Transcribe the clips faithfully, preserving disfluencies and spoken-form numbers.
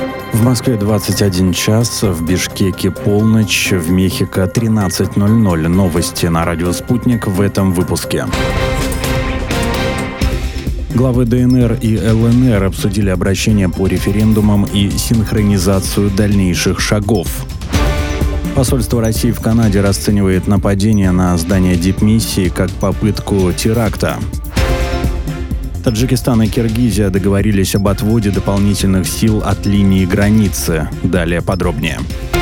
В Москве двадцать один час, в Бишкеке полночь, в Мехико тринадцать ноль ноль. Новости на радио «Спутник» в этом выпуске. Главы ДНР и ЛНР обсудили обращение по референдумам и синхронизацию дальнейших шагов. Посольство России в Канаде расценивает нападение на здание дипмиссии как попытку теракта. Таджикистан и Киргизия договорились об отводе дополнительных сил от линии границы. Далее подробнее.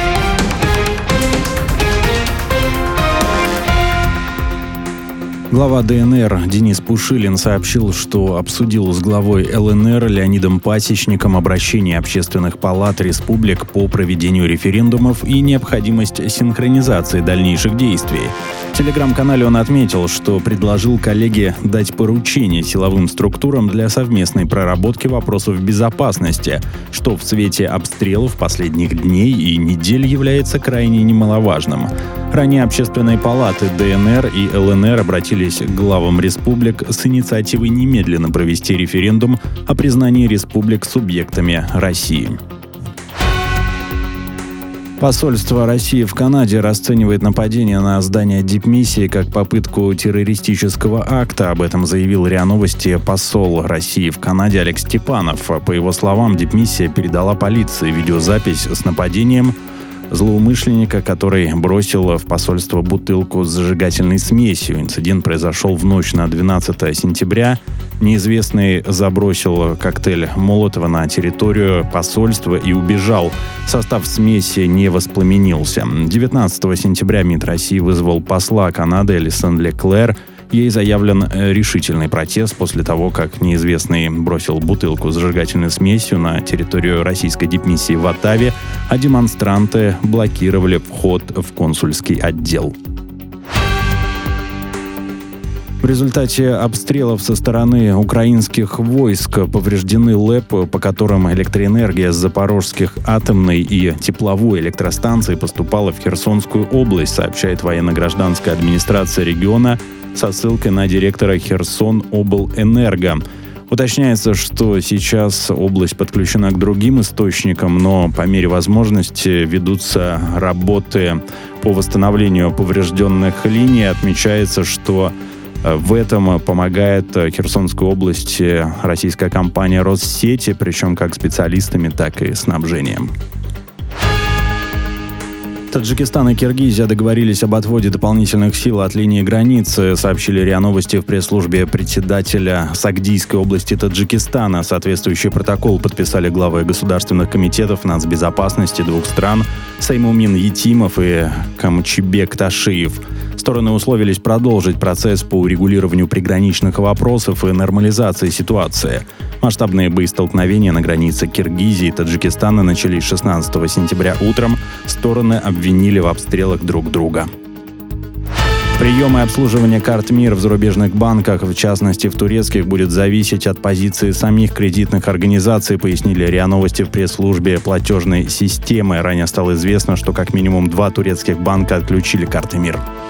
Глава ДНР Денис Пушилин сообщил, что обсудил с главой ЛНР Леонидом Пасечником обращение общественных палат республик по проведению референдумов и необходимость синхронизации дальнейших действий. В телеграм-канале он отметил, что предложил коллеге дать поручение силовым структурам для совместной проработки вопросов безопасности, что в свете обстрелов последних дней и недель является крайне немаловажным. Ранее общественные палаты ДНР и ЛНР обратились к главам республик с инициативой немедленно провести референдум о признании республик субъектами России. Посольство России в Канаде расценивает нападение на здание дипмиссии как попытку террористического акта. Об этом заявил РИА Новости посол России в Канаде Олег Степанов. По его словам, дипмиссия передала полиции видеозапись с нападением злоумышленника, который бросил в посольство бутылку с зажигательной смесью. Инцидент произошел в ночь на двенадцатое сентября. Неизвестный забросил коктейль Молотова на территорию посольства и убежал. Состав смеси не воспламенился. девятнадцатого сентября МИД России вызвал посла Канады Элисон Леклер. Ей заявлен решительный протест после того, как неизвестный бросил бутылку с зажигательной смесью на территорию российской дипмиссии в Оттаве, а демонстранты блокировали вход в консульский отдел. В результате обстрелов со стороны украинских войск повреждены ЛЭП, по которым электроэнергия с запорожских атомной и тепловой электростанций поступала в Херсонскую область, сообщает военно-гражданская администрация региона со ссылкой на директора Херсоноблэнерго. Уточняется, что сейчас область подключена к другим источникам, но по мере возможности ведутся работы по восстановлению поврежденных линий. Отмечается, что в этом помогает Херсонской области российская компания «Россети», причем как специалистами, так и снабжением. Таджикистан и Киргизия договорились об отводе дополнительных сил от линии границы, сообщили РИА Новости в пресс-службе председателя Сагдийской области Таджикистана. Соответствующий протокол подписали главы государственных комитетов нацбезопасности двух стран Саймумин Етимов и Камчибек Ташиев. Стороны условились продолжить процесс по урегулированию приграничных вопросов и нормализации ситуации. Масштабные боестолкновения на границе Киргизии и Таджикистана начались шестнадцатого сентября утром. Стороны обвинили в обстрелах друг друга. Прием и обслуживание карт МИР в зарубежных банках, в частности в турецких, будет зависеть от позиции самих кредитных организаций, пояснили РИА Новости в пресс-службе платежной системы. Ранее стало известно, что как минимум два турецких банка отключили карты МИР.